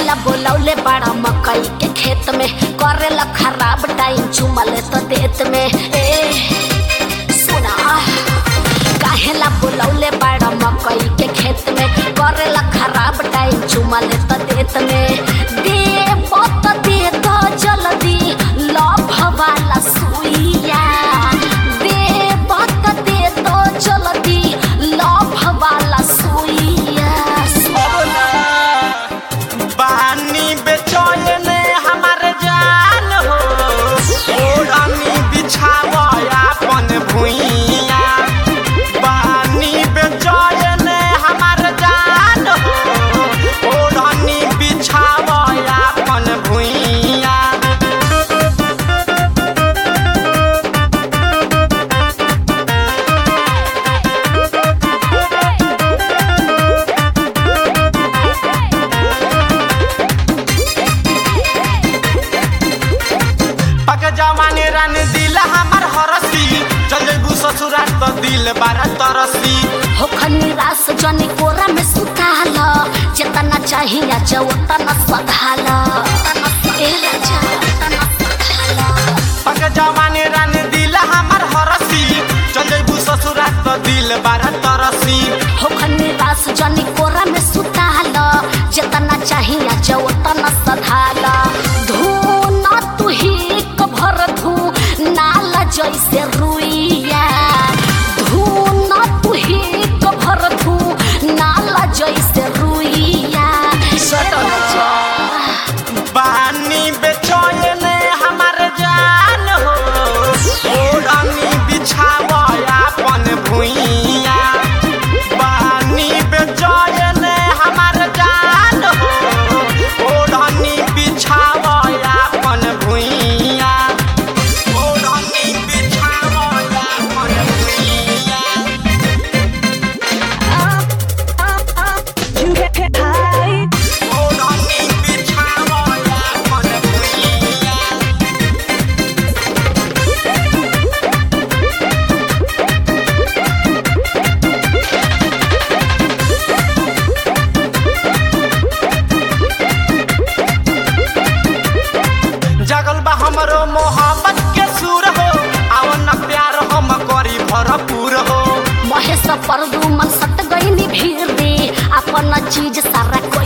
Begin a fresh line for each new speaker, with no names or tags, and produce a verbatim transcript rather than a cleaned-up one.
काहेला बोलौले बड़ा मकई के खेत में करेला खराब टाइम चुमले तो देत में ए सुना काहेला बोलौले बड़ा मकई के खेत में करेला खराब टाइम चुमले तो देत में दे बत दे तो जल्दी लव वाला सुइया दे बत दे तो जल्दी लव वाला सुइया
बानी बेचैन हमार जान हो ओढ़नी बिछावा अपन भुइया बानी बेचैन हमार जान हो ओढ़नी बिछावा अपन भुइया जवानी रानी दिल हमार हरसी चल जइबू ससुराल तो दिल बारा तरसी
हो खनिरास जनी कोरा में सुताल जेतना चाहिए जवतना सधाल ए राजा
पक जवानी रानी दिल हमार हरसी चल जइबू ससुराल तो दिल बारा तरसी
हो खनिरास जनी कोरा में सुताल जेतना चाहिए जवतना सधाल धून तू ही भर धू नाल जैसे रुइया धून तू ही भर धू नाल जैसे रुइया
बानी बेचैन हमार जान हो ओढ़नी बिछावा अपन भुइया बानी बेचैन हमार जान हो ओढ़नी बिछावा अपन भुइया ओढ़नी बिछावा अपन भुइया ओढ़नी बिछावा अपन भुइया जगल बा हमरो मोहब्बत के सुर हो आओ न प्यार हम करी भरपूर हो
महेश परदू मन सत गईनी भीड़ रे अपन चीज सारा